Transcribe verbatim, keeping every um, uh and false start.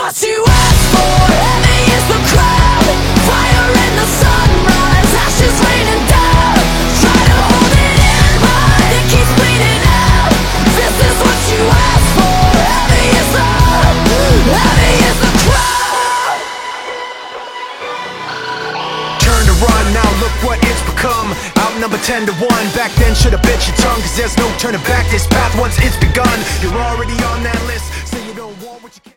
what you asked for. Heavy is the crowd, fire in the sunrise, ashes raining down. Try to hold it in, but it keeps bleeding out. This is what you asked for. Heavy is the, heavy is the crowd. Turn to run, now look what it's become. Outnumbered ten to one, back then should've bit your tongue, cause there's no turning back. This path once it's begun, you're already on that list. Say you don't want what you can't.